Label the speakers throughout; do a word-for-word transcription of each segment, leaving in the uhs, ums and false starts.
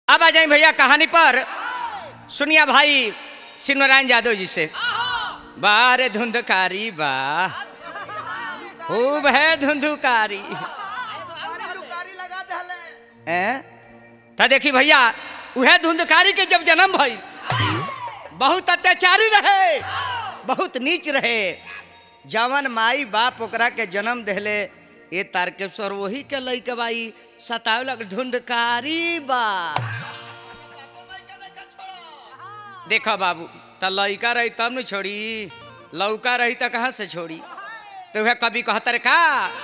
Speaker 1: अब आ जाए भैया कहानी पर। सुनिया भाई शिवनारायण यादव जी से। बारे धुंधकारी बा खूब है धुंधुकारी देखी भैया वह धुंधकारी के जब जन्म भई बहुत अत्याचारी रहे, बहुत नीच रहे। जवन माई बाप ओकरा के जन्म देले ये तारकेश्वर वही के लइका बाई सतावे लग धुंधकारी बा। देखा बाबू त लइका रही तब न छोड़ी, लौका रही त कहाँ से छोड़ी। तो वह कभी कहतर का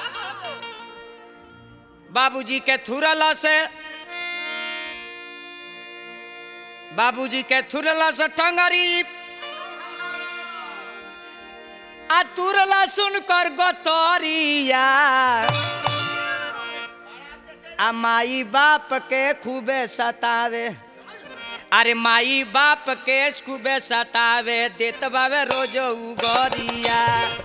Speaker 1: बाबूजी के थुरला से बाबूजी के थुरला से टंगरी आ तुरला सुनकर गतरिया आ माई बाप के खूबे सतावे। अरे माई बाप के खूबे सतावे देत बावे रोज उगरिया।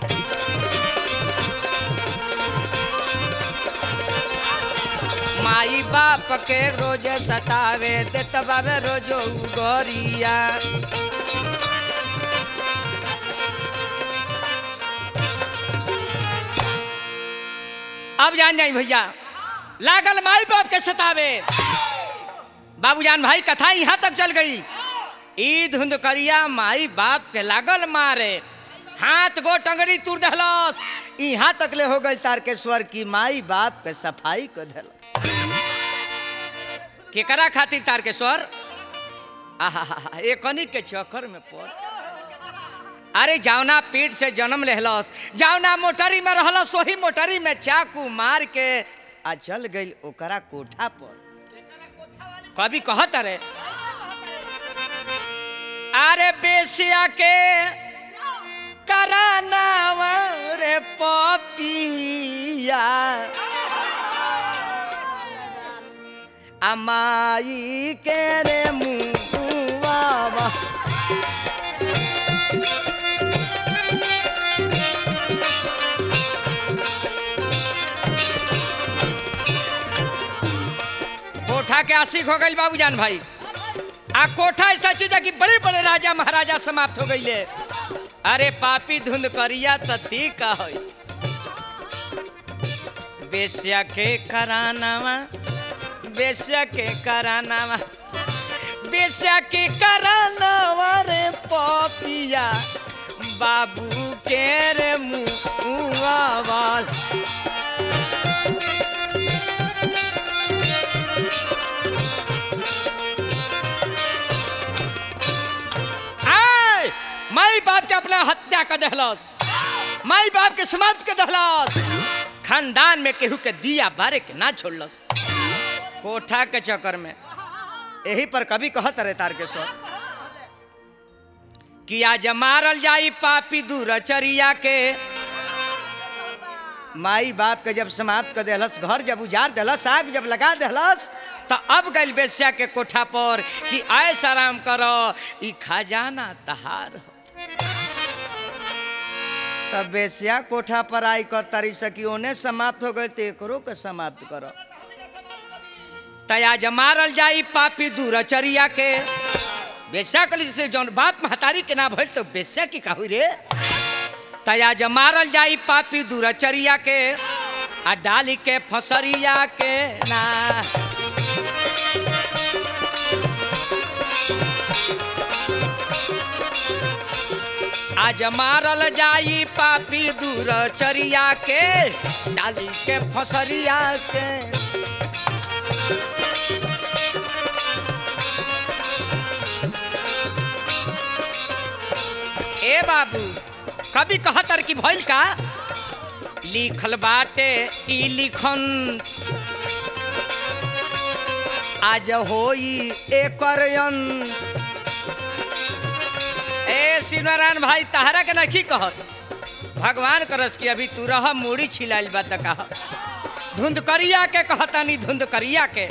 Speaker 1: माई बाप के रोज सतावे देत बावे रोज उगरिया। अब जान जाई भैया लागल माई बाप के सतावे। बाबूजान भाई कथा यहाँ तक चल गई। ई धुंधकरिया माई बाप के लागल मारे, हाथ गो टंगड़ी तुर दहलस। यहाँ तक ले हो गई तारकेश्वर की माई बाप के सफाई को दल। केकरा खातिर तारकेश्वर आहा एकनी के चक्कर में पड़। अरे जावना पेट से जन्म लेहलस, जावना मोटरी में रहलस, वही मोटरी में चाकू मार के आ चल गई ओकरा कोठा पर। कभी कहत रे अरे बेसिया के कराना रे पपिया अमाई के रे मुआ। कोठा के आशिक हो गई बाबूजान भाई। आ कोठा ऐसा चीज है कि बड़े बड़े राजा महाराजा समाप्त हो गई। अरे पापी धुंधकरिया तती का हो बेस्या के करानावा, बेस्या के करानावा, बेस्या के करानावा रे पपिया बाबू के रे मुआ। माई बाप के अपना हत्या कर दहलस, माई बाप के समाप्त कर दहलस। खानदान में केहू के दिया बारे के ना छोड़लस कोठा के चक्कर में। यही पर कभी कहत रहे तारकेश्वर कि आज मारल जाई पापी दूरचरिया के। माई बाप के जब समाप्त कर दहलस, घर जब उजाड़ दहलस, आग जब लगा दहलस, तो अब गई बेस्या के कोठा पर कि ऐसा आराम करो ई खजाना तहार हो। तब बेस्या कोठा पर आई कर तारी सकी ओने समाप्त हो गए तो एकरो के समाप्त करो। तया मारल जाई पापी दूरचरिया के। बेस्या कली से जौन बाप महतारी के ना भइल तो बेस्या की कहू रे। तया मारल जाई पापी दूरचरिया के आ डाली के फसरिया के ना। आज मारल जाई पापी दूरचरिया के डाली के फसरिया के। ए बाबू कभी कहतर की भइल का लिखल बाटे ई लिखन आज होई एकर अंत। ए शिवनारायण भाई तहरा के नहीं कहत भगवान करस की अभी तू रह मूड़ी छिलाइल बा त कह धुंधकरिया के कहतानी। धुंधकरिया के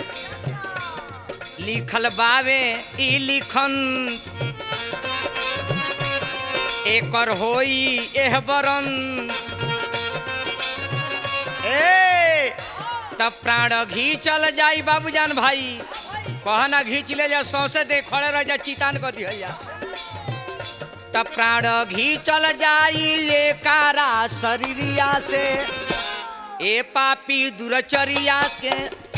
Speaker 1: लिखल बावे ई लिखन एकर होई एह बरन। ए तब प्राण घी चल जाई बाबूजान भाई। कहना घींच ले जा सौसे दे खड़े रह जा चितान को दिया तब प्राण घींचल जाई ये कारा शरीरिया से ए पापी दुरचरिया के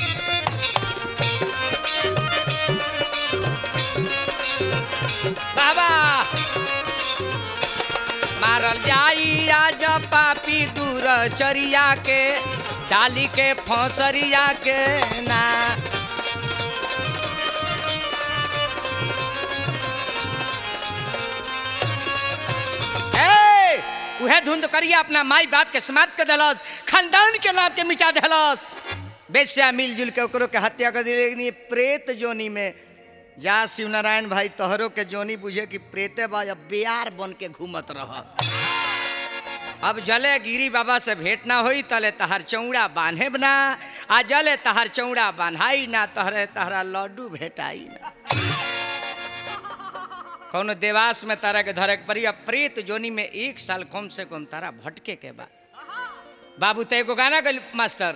Speaker 1: बाबा मारल जाई आज पापी दुरचरिया के डाली के फौसरिया के ना उहे धुंध करिया अपना माई बाप के समाप्त कर दलस खानदान के नाम के मिटा दलस बेस्या मिलजुल के ओकरो के हत्या कर दिले प्रेत जोनी में जा शिव नारायण भाई तोहरो के जोनी बुझे कि प्रेते बा बेयार बन के घूमत रह अब जले गिरी बाबा से भेंट ना होई तले तहर चौड़ा बांधे बना आ जले तहर चौड़ा बांधाई ना तहरे तहरा लड्डू भेटाई ना कौनो देवास में तारा के धरे परी प्रेत जोनी में एक साल कम से कम तारा भटके के बा बाबू ते एगो गाना गल मास्टर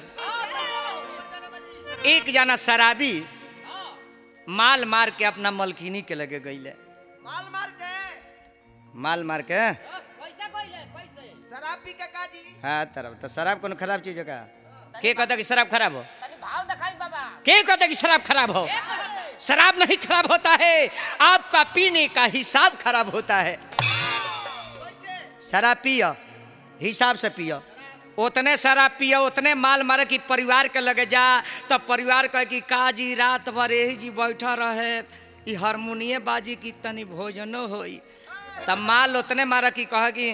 Speaker 1: एक जना शराबी माल मार के अपना मलकिनी के लगे गईले
Speaker 2: माल मार के
Speaker 1: माल मार के
Speaker 2: कैसे गईले कैसे शराब पी के काजी
Speaker 1: हाँ तरफ तो शराब कोनो खराब चीज का के कहता कि शराब खराब हो
Speaker 2: तनी भाव दिखाई बाबा
Speaker 1: के कहता कि शराब खराब हो शराब नहीं खराब होता है आपका पीने का हिसाब खराब होता है शराब पियो हिसाब से पियो उतने शराब पियो उतने माल मारे कि परिवार के लगे जा तब परिवार कहे कि काजी रात भर यही जी बैठा रहे ई हारमोनिये बाजी की तनी भोजनो होई तब माल उतने मारा कि कहे कि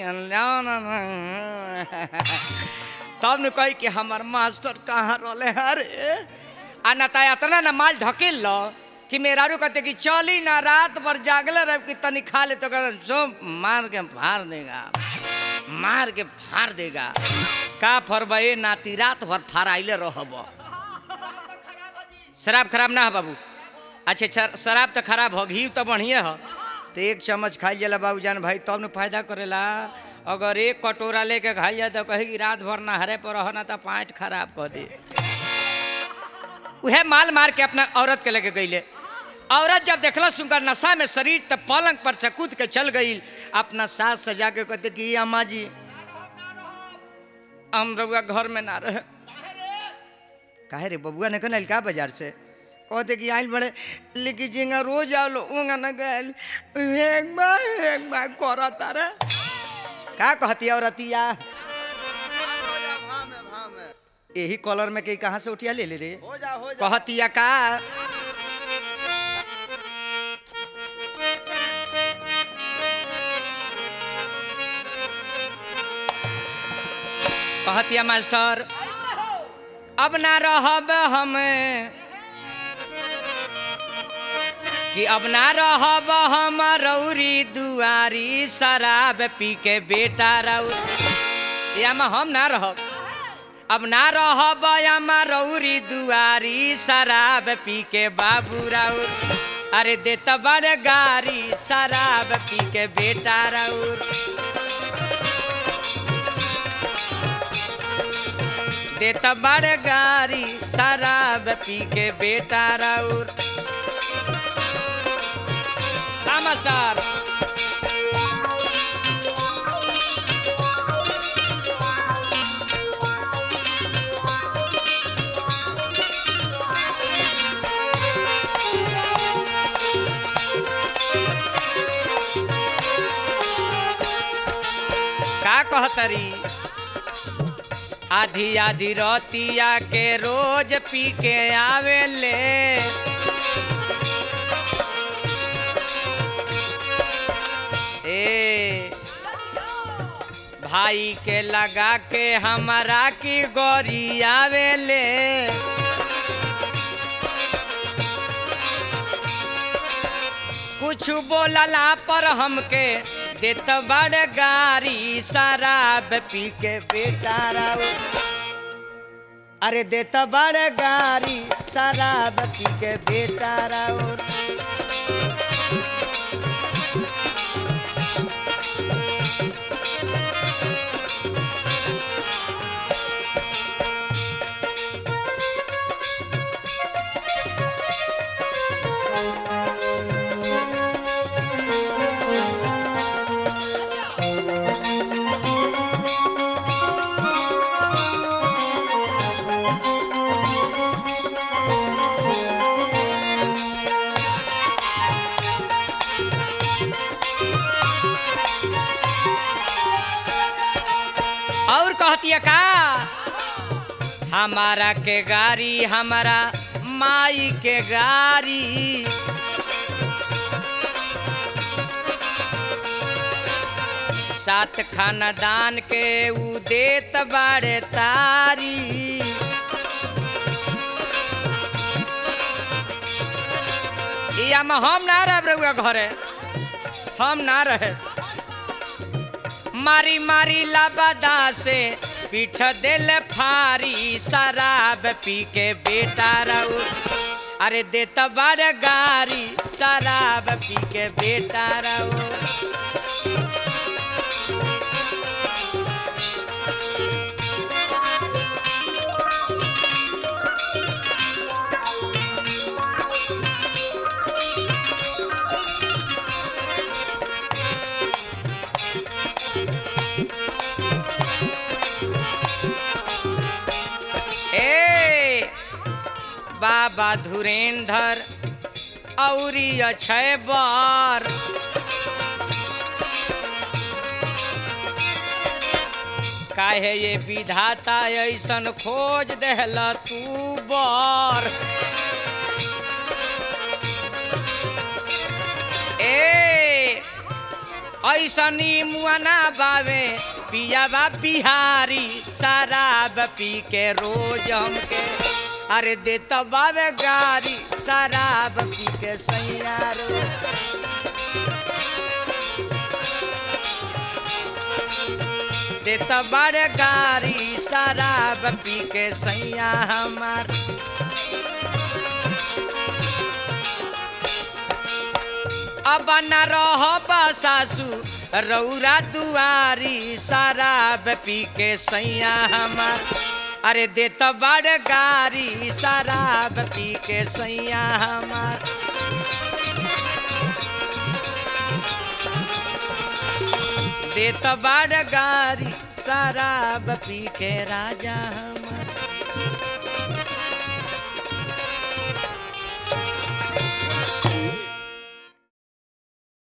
Speaker 1: तब न कही कि हमार मास्टर कहाँ रोले अरे आ न ता इतना न माल ढकेल लो कि मेहरारू कहते कि चली ना रात भर जागले रह कि तनी खा ले तो कहते जो मार के फाड़ देगा मार के फाड़ देगा का फरबे नाती रात भर फाड़ाइले रहब शराब खराब ना है बाबू अच्छा शराब तो खराब हो घी तो बढ़िया हो तो एक चम्मच खाई जाला बाबू जान भाई तब न फायदा करेला अगर एक कटोरा लेके खाई जाए तो कहे कि रात भर नहरे पर रह ना तो पाँच खराब कर दे वह माल मार के अपना औरत के लेके गईले औरत जब देखल सुनकर नशा में शरीर तब पलंग पर से कूद के चल गई अपना सास सजा के कहते कि अम्मा जी हम रउआ घर में ना रहे काहे रे बबुआ ने कहल का बाजार से कहते कि आइल बड़े लेकिन जिंगा रोज आओ उंगा न गए एक बार एक बार कर तारा का कहती औरतिया यही कॉलर में कहीं कहाँ से उठिया ले ले रे
Speaker 2: हो जा हो जा
Speaker 1: कहतिया का कहतिया मास्टर अब ना रहब हम कि अब ना रहब हम रौरी दुआरी शराब पी के बेटा रौर यामा हम ना रहब अब ना रहब यामा रौरी दुआरी शराब पी के बाबू रौर अरे देत बड़ गारी शराब पी के बेटा रौर देत बड़ गारी शराब पी के बेटा रौर नमस्कार का कहतरी आधी आधी रोतिया के रोज पी के आवे ले ए भाई के लगा के हमारा की गोरी आवे ले कुछ बोलला पर हमके देत बड़ गारी शराब पी के बेटा राव अरे देत बड़ गारी शराब पी के बेटा राव हमारा के गारी हमारा माई के गारी सात खानदान के ऊ देत बाड़े तारी या में हम ना रह रहुआ घरे हम ना रहे मारी मारी लाबदा से पीठ दिल फारी शराब पी के बेटा रहू अरे देत बाड़े गारी शराब पी के बेटा रहू बाबा धुरेंधर औरी अक्षय बार काहे ये विधाता ऐसन खोज देहला तू बार ए ऐसनी मुआना बावे पिया बा बिहारी शराब पी के रोज हमके अरे देत बावे गारी शराब पी के सैया रो देत बाड़े गारी शराब पी के सैया हमार अब न रह सासू रौरा दुआरी शराब पी के सैया हमार अरे देत बाड़े गारी शराब पी के सैया हमार देत बाड़े गारी शराब पी के राजा हमार।